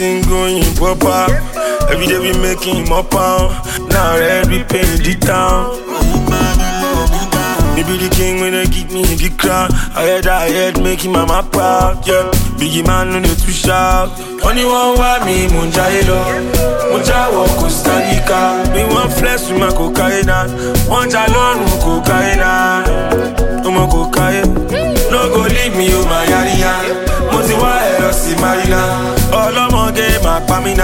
Everything going proper. Every day we making more pound. Now red we paying the town. Me be the king when they give me the crown. I head making mama proud. Yeah, biggie man no need to shout. Only one way me munja elo. Munja wo Costa Rica. Me want flex with my cocaine. One jalon with cocaine. No cocaine. No go leave me oh my yariya. Moti wa ero si marina. All I'm game my pamina.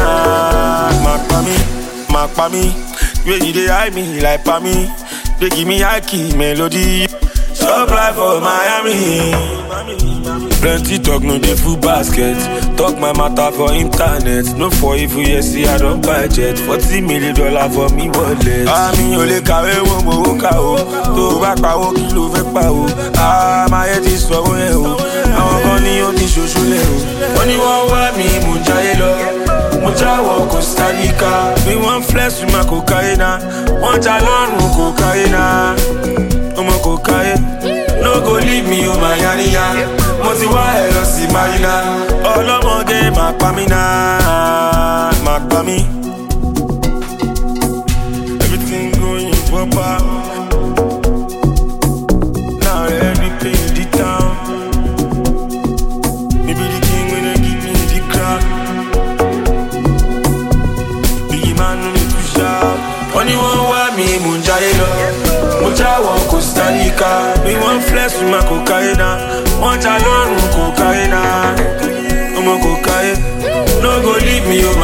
My pami. Where you dey hide me like pami. They give me high key melody. Shop life for Miami. Plenty talk, no dey full basket. Talk my matter for internet. No for if you see I don't budget. $40 million for me wallet. Mi ò lè kàwé wo mo kà o. Tó bá pawó kí ló fẹ́ pa o. Máa yẹ ti sọ̀rọ̀ yẹn o. Àwọn kan ní ó ti ṣoṣo lẹ̀ o. Wọ́n ní wọ́n wá mi mò ń jayé lọ. Munja wo Costa Rica. Me want flex with my cocaine. One jalon with cocaine. Omo cocaine. No go leave me oh my yaniya. Moti wa elo si marina. All I'm game my pamina. My pami. Everything going proper. Now everything the town. Me be the king when they give me the crown. Only one way me munja elo. Munja wo Costa Rica. Me want flex with my cocaine. One jalon with cocaine. Omo cocaine. No go leave me oh